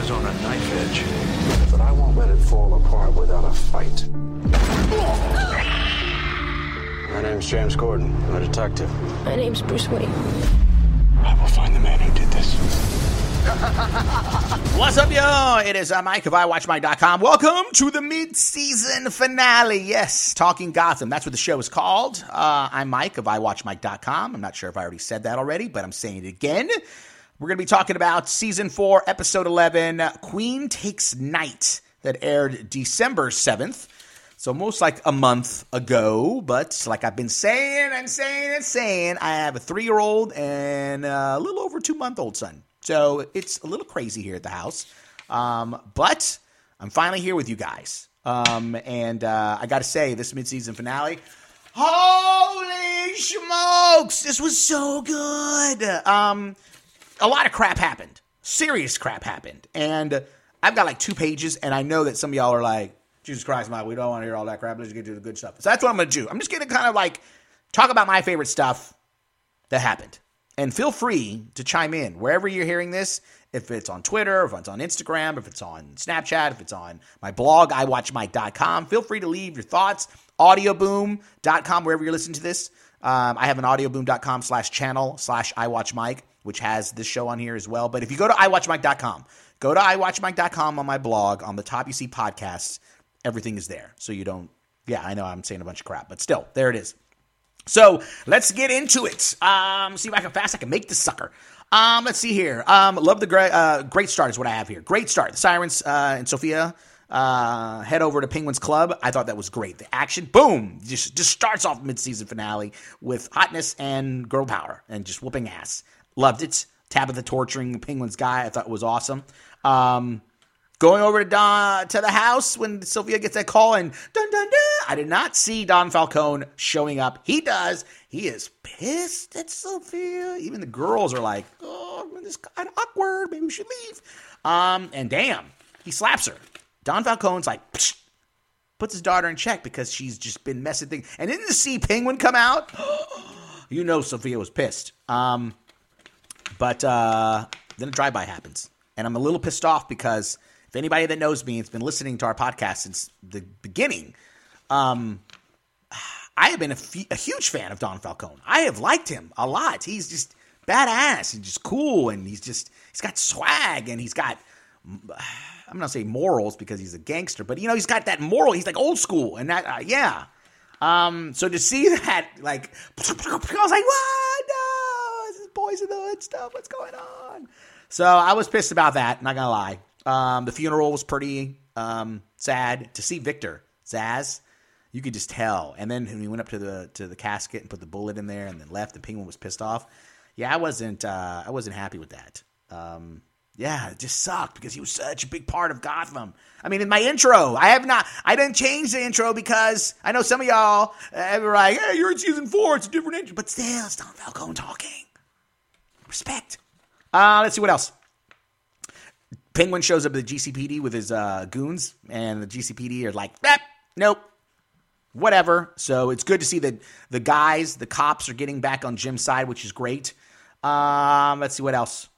is on a knife edge. But I won't let it fall apart without a fight. My name's James Gordon. I'm a detective. My name's Bruce Wayne. I will find the man who did this. What's up, yo? It is Mike of iWatchMike.com. Welcome to the mid-season finale. Yes, Talking Gotham. That's what the show is called. I'm Mike of iWatchMike.com. I'm not sure if I already said that already, but I'm saying it again. We're going to be talking about Season 4, Episode 11, Queen Takes Night, that aired December 7th. So almost like a month ago, but like I've been saying, I have a 3-year-old and a little over 2-month-old son. So it's a little crazy here at the house. But I'm finally here with you guys. And I got to say, this mid-season finale, holy smokes, this was so good. A lot of crap happened. Serious crap happened. And I've got like 2 pages, and I know that some of y'all are like, Jesus Christ, Mike, we don't want to hear all that crap. Let's get to the good stuff. So that's what I'm going to do. I'm just going to kind of like talk about my favorite stuff that happened. And feel free to chime in wherever you're hearing this. If it's on Twitter, if it's on Instagram, if it's on Snapchat, if it's on my blog, iWatchMike.com. Feel free to leave your thoughts. Audioboom.com, wherever you're listening to this. I have an audioboom.com/channel/iWatchMike, which has this show on here as well. But if you go to iWatchMike.com, go to iWatchMike.com on my blog. On the top, you see podcasts. Everything is there. So you don't, yeah, I know I'm saying a bunch of crap, but still, there it is. So let's get into it. See how fast I can make this sucker. Let's see here. Love the great start is what I have here. Great start. The Sirens and Sophia head over to Penguin's Club. I thought that was great. The action, boom, just starts off mid-season finale with hotness and girl power and just whooping ass. Loved it. Tabitha torturing Penguin's guy, I thought was awesome. Going over to the house when Sophia gets that call and dun dun dun. I did not see Don Falcone showing up. He does. He is pissed at Sophia. Even the girls are like, "Oh, this is kind of awkward. Maybe we should leave." And damn, he slaps her. Don Falcone's like, psh, puts his daughter in check because she's just been messing things. And then to see Penguin come out, you know Sophia was pissed. But then a drive-by happens, and I'm a little pissed off because. If anybody that knows me has been listening to our podcast since the beginning, I have been a huge fan of Don Falcone. I have liked him a lot. He's just badass and just cool, and he's got swag, and he's got, I'm not saying morals because he's a gangster, but you know, he's got that moral. He's like old school, and that, yeah. So to see that, like, I was like, what? No, this is Boys in the Hood stuff. What's going on? So I was pissed about that. Not gonna lie. The funeral was pretty sad. To see Victor Zsasz, you could just tell. And then when he went up to the casket and put the bullet in there and then left, the Penguin was pissed off. Yeah, I wasn't happy with that. Yeah, it just sucked because he was such a big part of Gotham. I mean, in my intro, I didn't change the intro because I know some of y'all were like, hey, you're in season 4, it's a different intro. But still, it's Don Falcone talking. Respect. Let's see what else. Penguin shows up at the GCPD with his goons, and the GCPD are like, nope, whatever. So it's good to see that the cops are getting back on Jim's side, which is great. Let's see what else.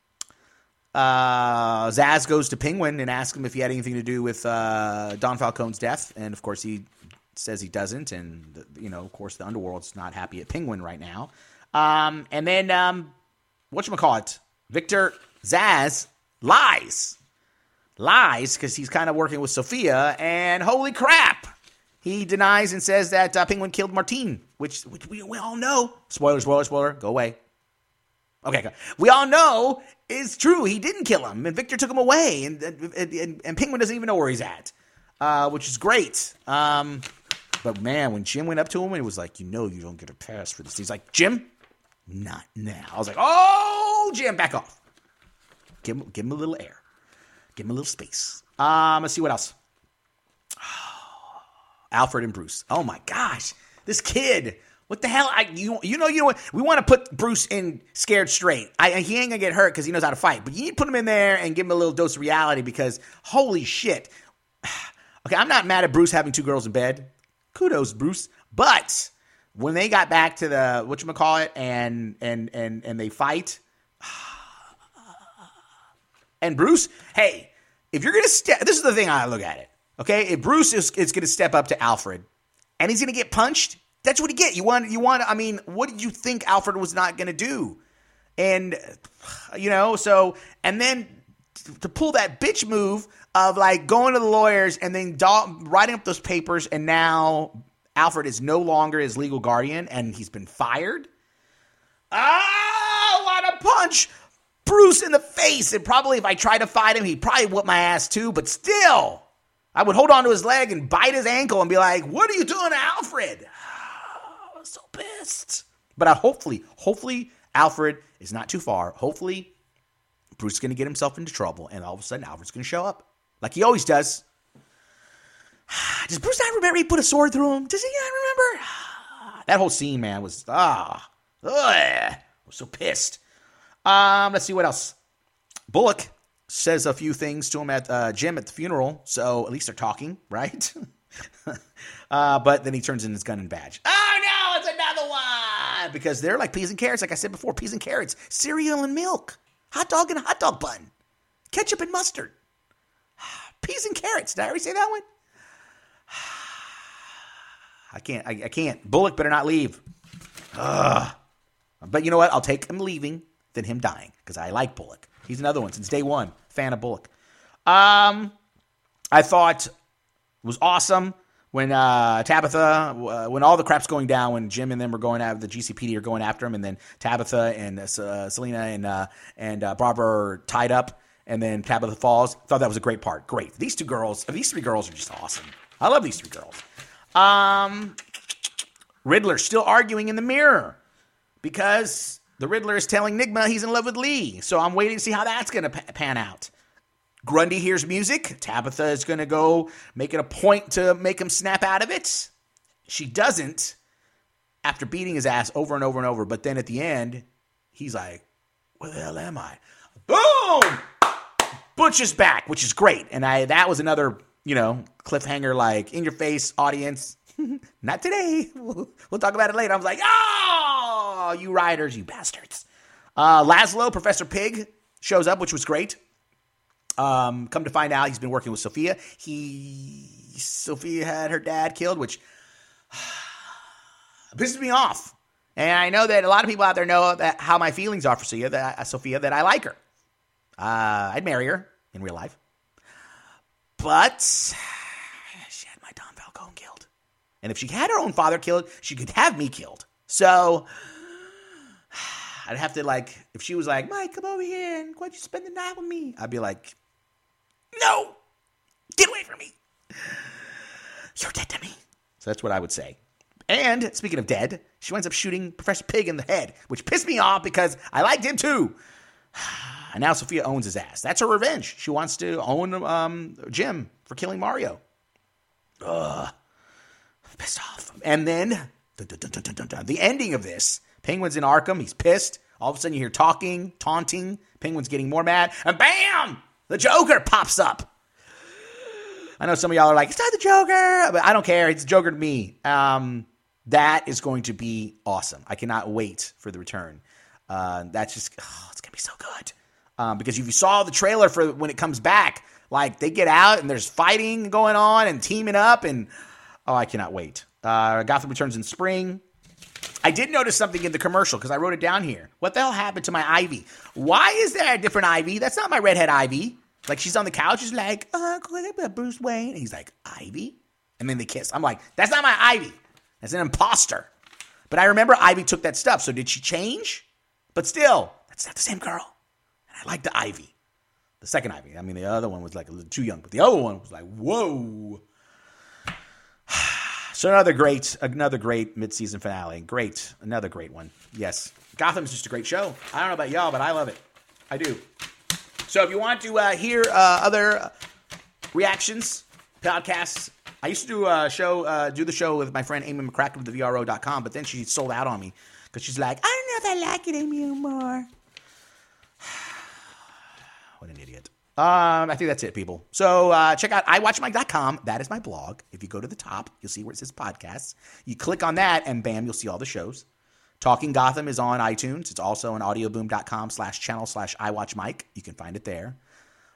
Zsasz goes to Penguin and asks him if he had anything to do with Don Falcone's death, and of course he says he doesn't, and of course the underworld's not happy at Penguin right now. And then whatchamacallit, Victor Zsasz lies because he's kind of working with Sophia, and holy crap, he denies and says that Penguin killed Martine, which we all know. Spoiler, go away. Okay, we all know is true. He didn't kill him, and Victor took him away, and Penguin doesn't even know where he's at, which is great. But man, when Jim went up to him, it was like, you don't get a pass for this. He's like, Jim, not now. I was like, oh, Jim, back off. Give him a little air. Give him a little space. Let's see what else. Alfred and Bruce. Oh my gosh, this kid. What the hell? We want to put Bruce in scared straight. He ain't gonna get hurt because he knows how to fight. But you need to put him in there and give him a little dose of reality because holy shit. Okay, I'm not mad at Bruce having 2 girls in bed. Kudos, Bruce. But when they got back to the whatchamacallit and they fight. And Bruce, hey, if you're going to step, this is the thing I look at it, okay? If Bruce is going to step up to Alfred and he's going to get punched, that's what you get. I mean, what did you think Alfred was not going to do? And, so, and then to pull that bitch move of like going to the lawyers and then writing up those papers, and now Alfred is no longer his legal guardian and he's been fired. I want to punch Bruce in the face. And probably if I tried to fight him, he'd probably whoop my ass too. But still, I would hold on to his leg and bite his ankle and be like, what are you doing to Alfred? I was so pissed. But hopefully Alfred is not too far. Hopefully Bruce is going to get himself into trouble, and all of a sudden Alfred's going to show up like he always does. Does Bruce not remember he put a sword through him? Does he not remember? That whole scene, man, was I was so pissed. Let's see what else. Bullock says a few things to him at Jim at the funeral, so at least they're talking, right? But then he turns in his gun and badge. Oh no, it's another one! Because they're like peas and carrots, like I said before, peas and carrots, cereal and milk, hot dog and a hot dog bun, ketchup and mustard, peas and carrots. Did I already say that one? I can't. Bullock better not leave. But you know what? I'll take him leaving than him dying, because I like Bullock. He's another one since day one. Fan of Bullock. I thought it was awesome when Tabitha, when all the crap's going down, when Jim and them were going after the GCPD are going after him, and then Tabitha and Selena and Barbara are tied up, and then Tabitha falls. Thought that was a great part. Great. These three girls are just awesome. I love these three girls. Riddler still arguing in the mirror because the Riddler is telling Nigma he's in love with Lee. So I'm waiting to see how that's going to pan out. Grundy hears music. Tabitha is going to go make it a point to make him snap out of it. She doesn't after beating his ass over and over and over. But then at the end, he's like, where the hell am I? Boom! Butch is back, which is great. And that was another, cliffhanger, like, in your face, audience. Not today. We'll talk about it later. I was like, oh, you writers, you bastards. Laszlo, Professor Pig, shows up, which was great. Come to find out, he's been working with Sophia. Sophia had her dad killed, which pisses me off. And I know that a lot of people out there know how my feelings are for Sophia, that I like her. I'd marry her in real life. But she had my Don Falcone killed. And if she had her own father killed, she could have me killed. So I'd have to, like, if she was like, Mike, come over here and why don't you spend the night with me? I'd be like, no, get away from me. You're dead to me. So that's what I would say. And speaking of dead, she winds up shooting Professor Pig in the head, which pissed me off because I liked him too. And now Sophia owns his ass. That's her revenge. She wants to own Jim for killing Mario. Pissed off. And then the ending of this. Penguin's in Arkham. He's pissed. All of a sudden you hear talking, taunting. Penguin's getting more mad. And bam! The Joker pops up. I know some of y'all are like, it's not the Joker. But I don't care. It's the Joker to me. That is going to be awesome. I cannot wait for the return. That's just, it's going to be so good. Because if you saw the trailer for when it comes back, like they get out and there's fighting going on and teaming up and, I cannot wait. Gotham returns in spring. I did notice something in the commercial because I wrote it down here. What the hell happened to my Ivy? Why is there a different Ivy? That's not my redhead Ivy. Like she's on the couch, she's like, Bruce Wayne. And he's like, Ivy? And then they kiss. I'm like, that's not my Ivy. That's an imposter. But I remember Ivy took that stuff. So did she change? But still, that's not the same girl. And I like the Ivy. The second Ivy. I mean, the other one was like a little too young. But the other one was like, whoa. So another great mid-season finale. Great. Another great one. Yes. Gotham is just a great show. I don't know about y'all, but I love it. I do. So if you want to hear other reactions, podcasts, I used to do the show with my friend Amy McCracken with thevro.com, but then she sold out on me because she's like, I don't know if I like it anymore. What an idiot. I think that's it, people. So check out iWatchMike.com. That is my blog. If you go to the top, you'll see where it says podcasts. You click on that, and bam, you'll see all the shows. Talking Gotham is on iTunes. It's also on audioboom.com/channel/iWatchMike. You can find it there.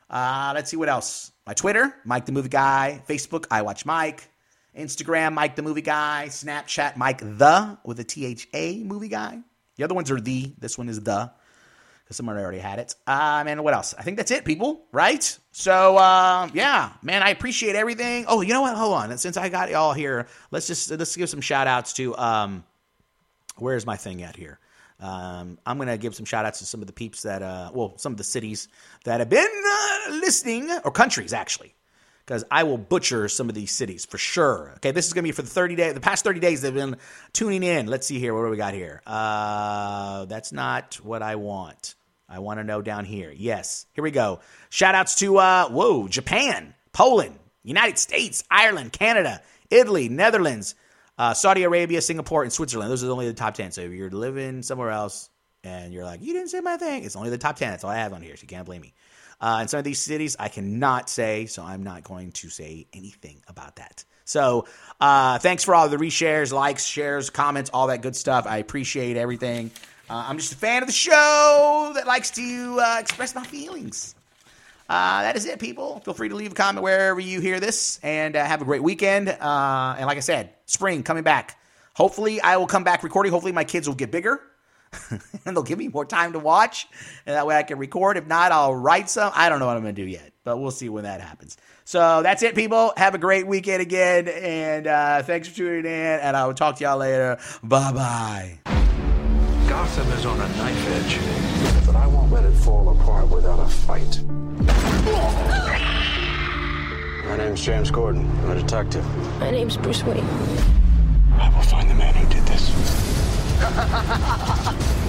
Let's see what else. My Twitter, Mike the Movie Guy. Facebook, I Watch Mike. Instagram, Mike the Movie Guy. Snapchat, Mike the, with a THA Movie Guy. The other ones are the. This one is the, because someone already had it. And what else? I think that's it, people, right? So, yeah, man, I appreciate everything. Oh, you know what? Hold on. Since I got y'all here, let's give some shout-outs to, where's my thing at here? I'm going to give some shout-outs to some of the peeps that, some of the cities that have been listening, or countries, actually, because I will butcher some of these cities for sure. Okay, this is going to be for the past 30 days they've been tuning in. Let's see here. What do we got here? That's not what I want. I want to know down here. Yes, here we go. Shout-outs to, Japan, Poland, United States, Ireland, Canada, Italy, Netherlands, Saudi Arabia, Singapore, and Switzerland. Those are only the top 10. So if you're living somewhere else and you're like, you didn't say my thing, it's only the top 10. That's all I have on here, so you can't blame me. And some of these cities I cannot say, so I'm not going to say anything about that. So thanks for all the reshares, likes, shares, comments, all that good stuff. I appreciate everything. I'm just a fan of the show that likes to express my feelings. That is it, people. Feel free to leave a comment wherever you hear this, and have a great weekend. And like I said, spring coming back. Hopefully I will come back recording. Hopefully my kids will get bigger and they'll give me more time to watch, and that way I can record. If not, I'll write some. I don't know what I'm going to do yet, but we'll see when that happens. So that's it, people. Have a great weekend again, and thanks for tuning in, and I will talk to y'all later. Bye-bye. Gotham is on a knife edge, but I won't let it fall apart without a fight. My name's James Gordon. I'm a detective. My name's Bruce Wayne. I will find the man who did this.